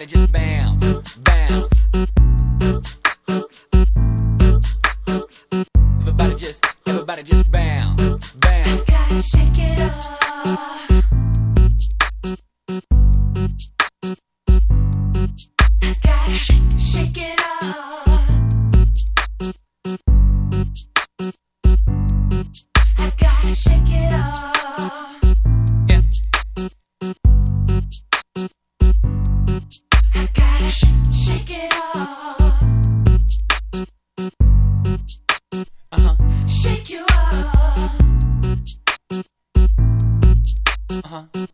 Everybody just bounce, bounce. Everybody just bounce, bounce. I gotta shake it off. I gotta shake it off. I gotta shake it off. Yeah. I gotta shake it off. Uh-huh. Shake you off. Uh-huh.